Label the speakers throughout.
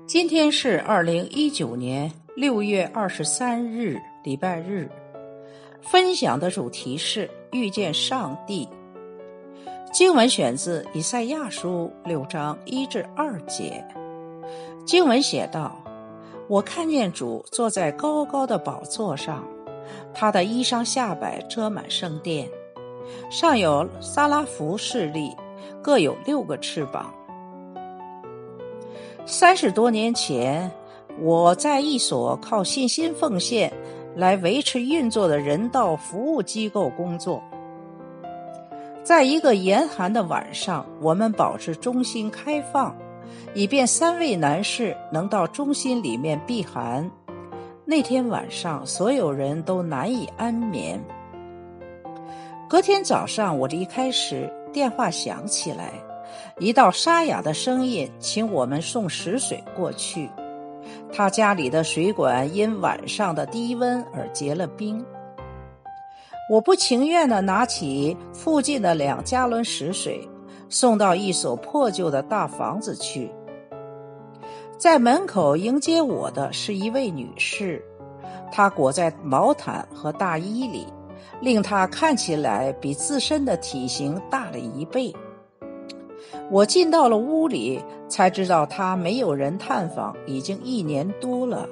Speaker 1: 今天是2019年6月23日，礼拜日。分享的主题是遇见上帝。经文选自以赛亚书6章1至2节。经文写道：我看见主坐在高高的宝座上，他的衣裳下摆遮满圣殿，上有撒拉弗侍立，各有6个翅膀。30多年前，我在一所靠信心奉献来维持运作的人道服务机构工作。在一个严寒的晚上，我们保持中心开放，以便3位男士能到中心里面避寒。那天晚上，所有人都难以安眠。隔天早上我离开时，电话响起来，一道沙哑的声音请我们送食水过去。他家里的水管因晚上的低温而结了冰。我不情愿地拿起附近的2加仑食水，送到一所破旧的大房子去。在门口迎接我的是一位女士，她裹在毛毯和大衣里，令她看起来比自身的体型大了1倍。我进到了屋里，才知道他没有人探访，已经1年多了。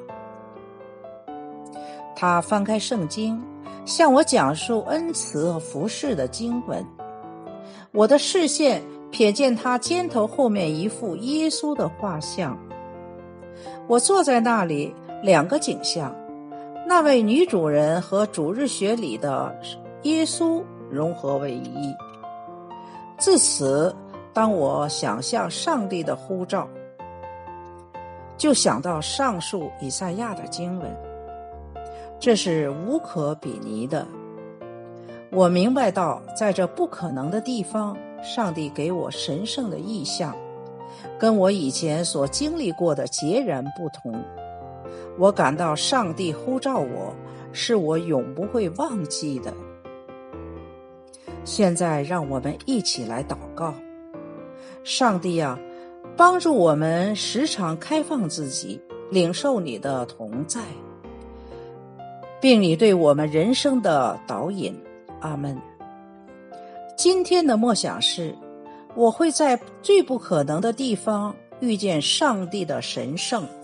Speaker 1: 他翻开圣经，向我讲述恩慈和服事的经文。我的视线瞥见他肩头后面一幅耶稣的画像。我坐在那里，2个景象，那位女主人和主日学里的耶稣融合为一。自此，当我想象上帝的呼召，就想到上述以赛亚的经文，这是无可比拟的。我明白到，在这不可能的地方，上帝给我神圣的意象，跟我以前所经历过的截然不同。我感到上帝呼召我，是我永不会忘记的。现在让我们一起来祷告。上帝啊，帮助我们时常开放自己，领受你的同在，并你对我们人生的导引。阿们。今天的默想是，我会在最不可能的地方遇见上帝的神圣。